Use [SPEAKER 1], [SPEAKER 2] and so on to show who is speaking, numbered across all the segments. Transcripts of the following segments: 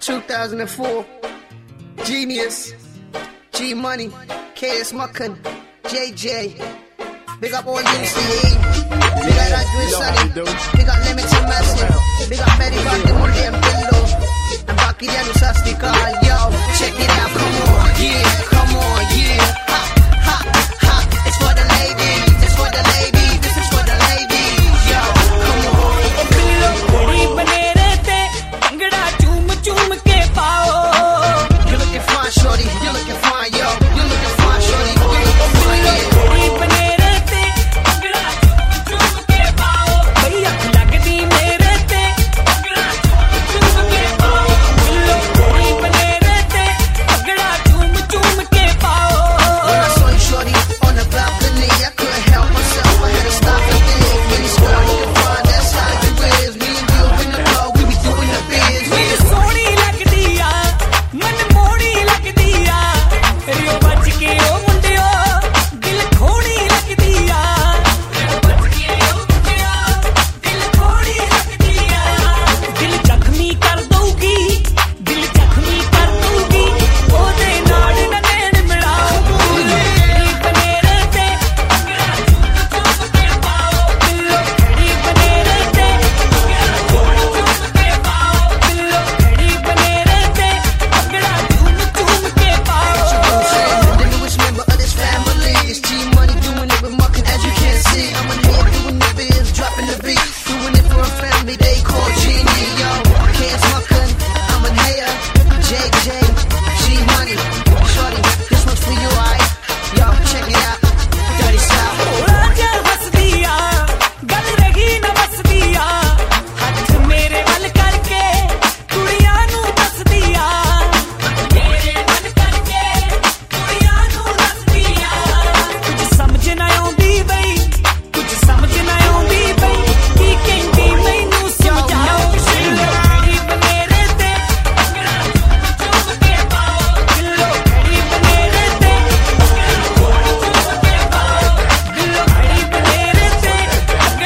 [SPEAKER 1] 2004. Genius, G Money, KS Makan, JJ. Big up all UCE. Big up Raju and Sunny. Big up Limited Massive. Big up Mary Bandi Mundi and Pillow. And Baki Dianu Sastika. Yo, check it out. Come on, yeah. Come on, yeah. Ha, ha, ha. It's for the ladies. It's for the ladies. This is for the ladies. Yo, come on. You're looking fine, shorty. You're looking fine, yo. You're looking fine, shorty. You're looking fine, yeah.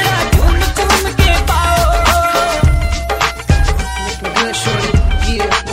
[SPEAKER 1] Yeah.